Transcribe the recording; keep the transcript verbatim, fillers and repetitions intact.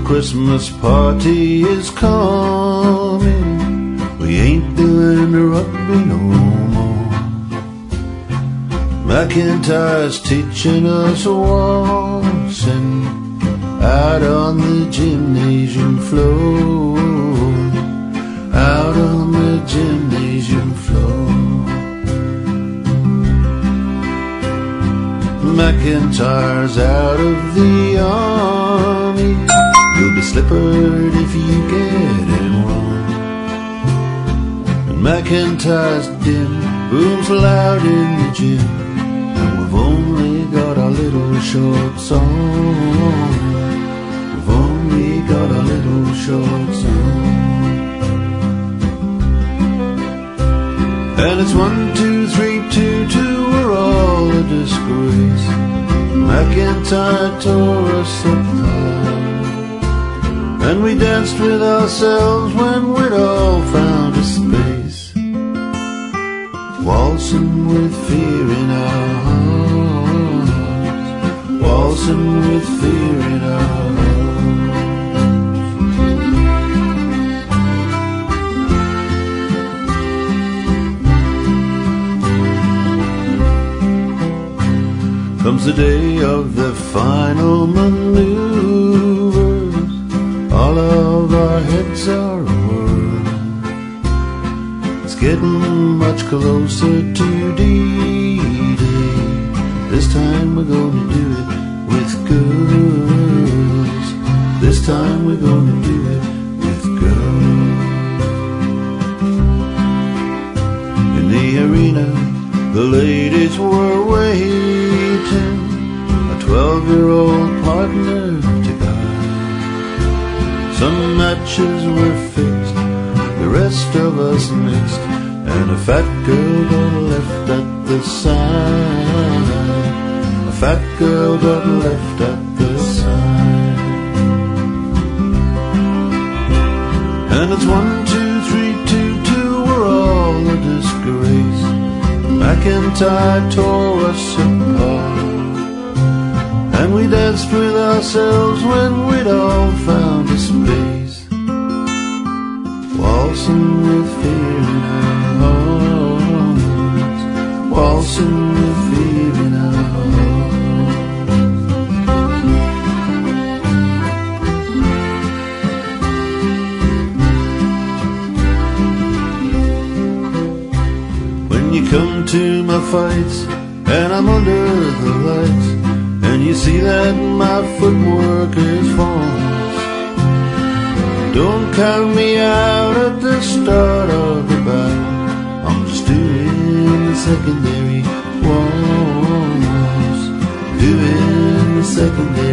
Christmas party is coming. We ain't doing the rugby no more. McIntyre's teaching us waltzing out on the gymnasium floor, out on the gymnasium floor. McIntyre's out of the army. You'll be slippered if you get it wrong. And McIntyre's din booms loud in the gym, and we've only got a little short song. We've only got a little short song. And it's one, two, three, two, two, we're all a disgrace. McIntyre tore us apart, and we danced with ourselves when we'd all found a space, waltzing with fear in our hearts, waltzing with fear in our hearts. Comes the day of the final maneuvers. All of our heads are awhirl. It's getting much closer to D-Day. This time we're gonna do it with girls. This time we're gonna do it with girls. In the arena, the ladies were waiting, a twelve-year-old partner to guide. Some matches were fixed, the rest of us mixed, and a fat girl got left at the side. A fat girl got left at the side. And it's one, two, three, two, two, we're all a disgrace. McIntyre tore us apart, and we danced with ourselves when we'd all found a space, waltzing with fear in our hearts, waltzing with fear in our Come to my fights, and I'm under the lights, and you see that my footwork is false. Don't count me out at the start of the battle. I'm just doing the secondary waltz, doing the secondary